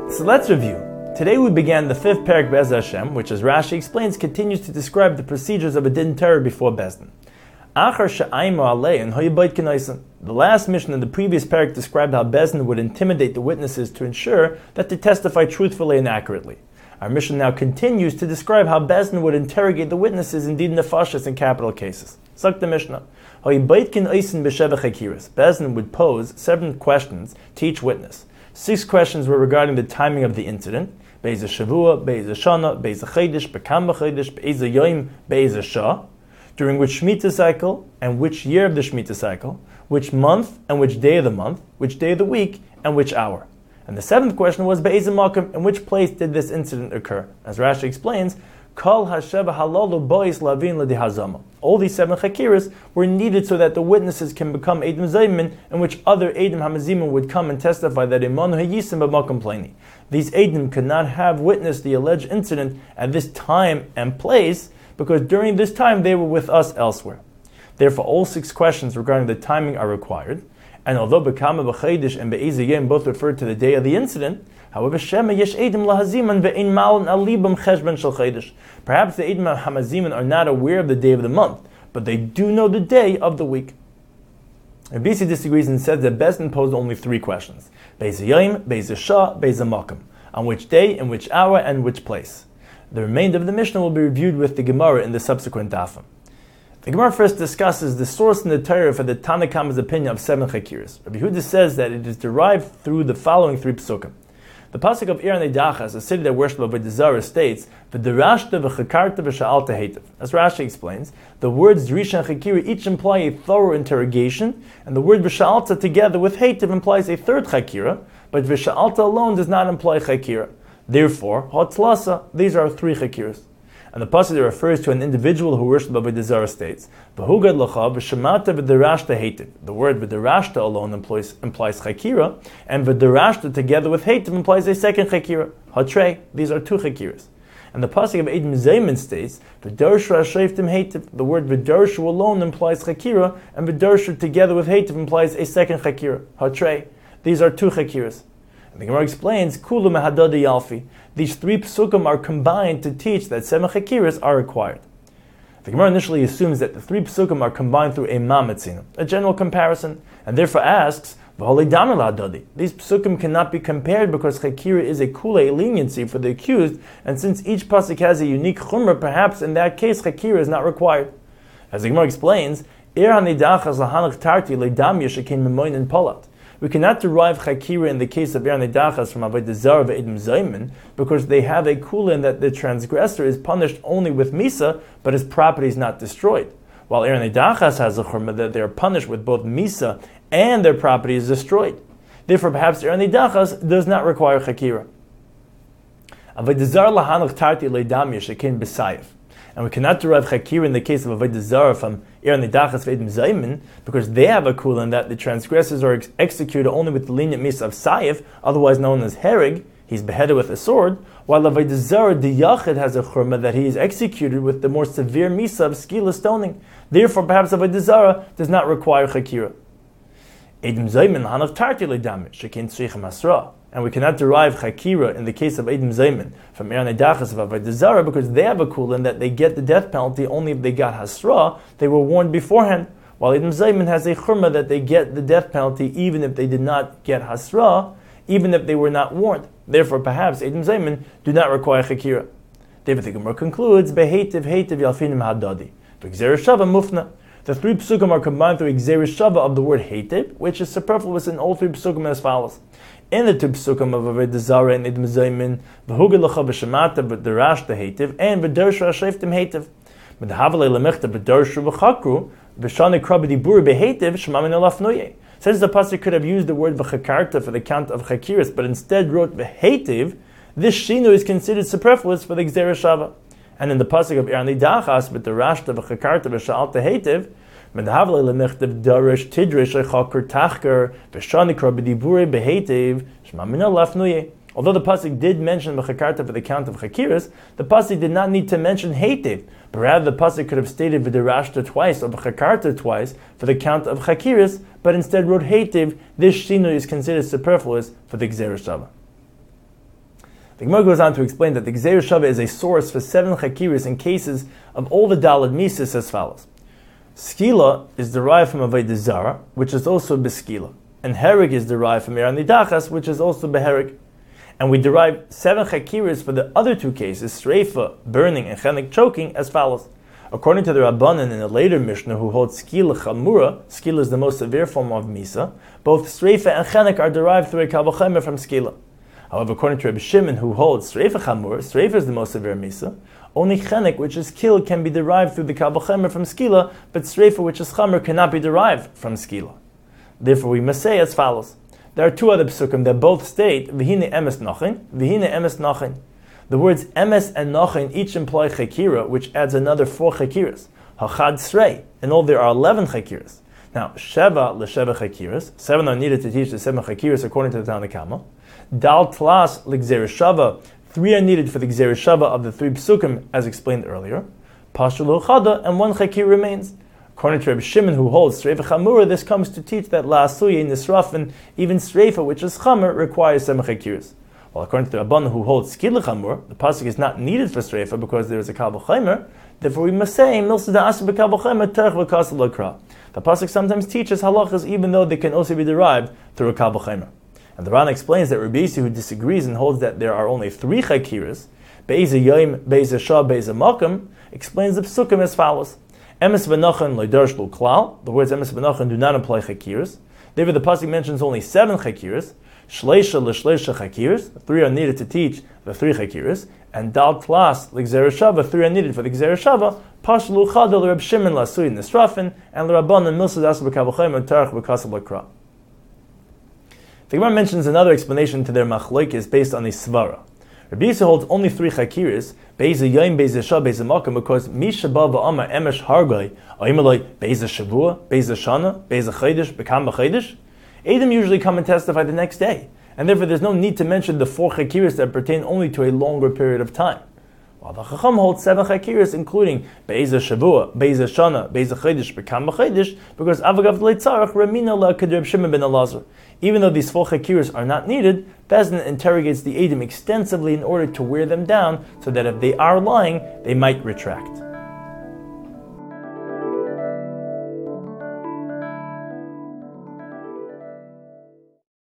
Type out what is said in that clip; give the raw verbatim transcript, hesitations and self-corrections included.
So let's review. Today we began the fifth parak Be'ez Hashem, which, as Rashi explains, continues to describe the procedures of a din Torah before Bezdin. The last mission in the previous parak described how Bezdin would intimidate the witnesses to ensure that they testify truthfully and accurately. Our mission now continues to describe how Bezdin would interrogate the witnesses in Did Nefashis in capital cases. Sak the Mishnah. Bezdin would pose seven questions to each witness. Six questions were regarding the timing of the incident. Be'ez Shavua, Be'ez Shana, Be'ez Chedesh, Bekam Chedesh, Be'ez Yom, Be'ez Shah. During which Shemitah cycle and which year of the Shemitah cycle, which month and which day of the month, which day of the week, and which hour. And the seventh question was Be'ez Makom, in which place did this incident occur? As Rashi explains, Kol Hasheva Halalu Bois Lavin L'Dihazama. All these seven chakiras were needed so that the witnesses can become Eidim Zaymin, in which other Eidim Hamazimin would come and testify that Imanu Hayisim B'Makom Pleni. These Eidim could not have witnessed the alleged incident at this time and place, because during this time they were with us elsewhere. Therefore, all six questions regarding the timing are required, and although Bekama B'Chedesh and Be'ez Yom both refer to the day of the incident, however, Shema Yesh Eidim Lahaziman Ve'in Malin Alibam Cheshban Shel Chedesh. Perhaps the Eidim Hamaziman are not aware of the day of the month, but they do know the day of the week. Rabbi Yossi disagrees and says that Bezdin posed only three questions: Be'ez Yom, Be'ez Shah, Be'ez Makom, on which day, in which hour, and which place. The remainder of the Mishnah will be reviewed with the Gemara in the subsequent dafim. The Gemara first discusses the source in the Torah for the Tanna Kama's opinion of seven chakiras. Rabbi Yehuda says that it is derived through the following three psukim. The pasuk of Ir Neidachas, a city that worships Avodah Zarah, states, "V'derashta v'chakarta v'sha'alta heitav." As Rashi explains, the words Drisha and Chakira each imply a thorough interrogation, and the word v'sha'alta together with heitav implies a third Chakira, but v'sha'alta alone does not imply Chakira. Therefore, Hotzlasa, these are three Chakiras. And the pasuk that refers to an individual who worships Avodah Zarah states, "V'hugad l'cha v'shemata v'derashta heitav." The word v'derashta alone implies, implies chakira, and v'derashta together with heitav implies a second chakira. Hatrei, these are two chakiras. And the pasuk of Eidim Zaymin states, "V'dershu ha'shreiftim heitav." The word v'dershu alone implies chakira, and v'dershu together with heitav implies a second chakira. Hatrei, these are two chakiras. The Gemara explains, Kulu mehadada yalfi. These three psukim are combined to teach that seven chakiras are required. The Gemara initially assumes that the three psukim are combined through a mamatzina, a general comparison, and therefore asks, V'holei damar la'adadi. These psukim cannot be compared because chakira is a kula, a leniency for the accused, and since each pasuk has a unique chumrah, perhaps in that case chakira is not required. As the Gemara explains, Ir hanidachas lahanach tarti le'dam yeshakin memoin and polat. We cannot derive chakira in the case of Ir Neidachas from Avodah Zarah ve'Eidim Zaymin because they have a kula in that the transgressor is punished only with misa, but his property is not destroyed. While Ir Neidachas has a churma that they are punished with both misa and their property is destroyed. Therefore, perhaps Ir Neidachas does not require chakira. Avodah Zarah lahanach tarti le'dam yeshakin b'sayif. And we cannot derive chakira in the case of Avodah Zarah from Ir Neidachas ve'Eidim Zaymin because they have a kula in that the transgressors are ex- executed only with the lenient misa of sayif, otherwise known as hereg. He's beheaded with a sword. While Avodah Zarah, the yachid, has a churma that he is executed with the more severe misa of skila stoning. Therefore, perhaps Avodah Zarah does not require chakira. Eidim Zaymin hanav tarti le'dam shekin tzrichim hasra. And we cannot derive chakira in the case of Eidim Zaymin from Ir Neidachas of Avodah Zarah because they have a kula in that they get the death penalty only if they got hasra, they were warned beforehand. While Eidim Zaymin has a churma that they get the death penalty even if they did not get hasra, even if they were not warned. Therefore, perhaps Eidim Zaymin do not require chakira. David the Gemara concludes, Behetiv hetiv yalfinim hadadi. V'gzeir shava mufna. The three psukim are combined through gzeir shava of the word hetiv, which is superfluous in all three psukim as follows. In the two psukim of Avodah Zarah and Eidim Zaymin, v'hugad l'cha v'shemata v'derashta hetiv, and v'dershu ha'shreiftim hetiv. V'dahavalei lemechta v'dershu v'chakru, v'shani krabedi buri behetiv, shemamin alafnuye. Since the pasuk could have used the word v'chakarta for the count of chakiris, but instead wrote v'hetiv, this shinu is considered superfluous for the gzeir shava. And in the pasuk of Ir Neidachas, v'derashta v'chakarta v'sha'alta hetiv, Although the pasuk did mention v'chakarta for the count of chakiras, the pasuk did not need to mention heitev, but rather the pasuk could have stated v'derashta twice or v'chakarta twice for the count of chakiras, but instead wrote heitev. This shinu is considered superfluous for the gzeir shava. The Gemara goes on to explain that the Gzeir Shava is a source for seven chakiris in cases of all the Daled Mises as follows. Skila is derived from Avodah Zara, which is also Beskila, and Hereg is derived from Iran Nidachas, which is also Behereg. And we derive seven chakiris for the other two cases, Sreifa, burning, and Chenek, choking, as follows. According to the Rabbanan in a later Mishnah who holds Skila Chamura, Skila is the most severe form of Misa, both Sreifa and Chenek are derived through a Kal V'chomer from Skila. However, according to Rabbi Shimon, who holds Sreifa Chamur, Sreifa is the most severe Misa. Only Chenek, which is killed, can be derived through the Kal V'chomer from Skila, but Sreifa, which is Chamur, cannot be derived from Skila. Therefore, we must say as follows. There are two other psukim that both state V'hine emes nachin, V'hine emes nachin. The words emes and nachin each imply chekira, which adds another four chekiras. Hachad srei. In all, there are eleven chekiras. Now, sheva l'sheva chekiras. Seven are needed to teach the seven chekiras according to the Tanna Kama. Dal tlas l'gzeir shava. Three are needed for the gzeir shava of the three psukim, as explained earlier. Pashul chada, and one chekir remains. According to Rabbi Shimon, who holds Sreifa Chamura, this comes to teach that La'asuye Nisrafin, even Sreifa, which is Chamur, requires seven chekiras. While according to the Rabban, who holds Skila Chamur, the pasuk is not needed for Sreifa because there is a Kal V'chomer. Therefore, we must say Milsa Da'asa B'Kal V'chomer Terech V'Kasel L'Kra. The pasuk sometimes teaches halachas even though they can also be derived through a Kal V'chomer. And the Ran explains that Rabbi Yisi, who disagrees and holds that there are only three chekiras, Be'ezah Yom, Be'ezah Shah, Be'ezah Makam, explains the psukim as follows. Emes v'nachan loidarsh lo klal. The words emes v'nachan do not imply chakiras. Therefore, the pasuk mentions only seven chakiras. Shleisha l'shleisha chakiras. Three are needed to teach the three chakiras. And dal tlas l'gzeir shava. Three are needed for the gzeir shava. Pashlu chadal l'Reb Shimon l'asui nisrafin and l'Rabbanan milsa das b'kal v'chomer and tarach b'kasel l'kra. The Gemara mentions another explanation to their machlokes based on a svara. Rabbi Yisrael holds only three chakiras, Be'ezah Yom, Be'ezah Shah, Be'ezah Makam, because Misha Ba V'Amar Emesh Hargai, Oimaloi, Be'ezah Shavua, Be'ezah Shana, Be'ezah Chaydish, Bekam B'Chaydish. Edom usually come and testify the next day, and therefore there's no need to mention the four chakiras that pertain only to a longer period of time. While the Chacham holds seven chakiras, including Be'ezah Shavua, Be'ezah Shana, Be'ezah Chaydish, Bekam B'Chaydish, because Avagav Leitzarach, Ramina La Kadir Shimon ben Elazar. Even though these four chakiras are not needed, Bezdin interrogates the Edom extensively in order to wear them down so that if they are lying, they might retract.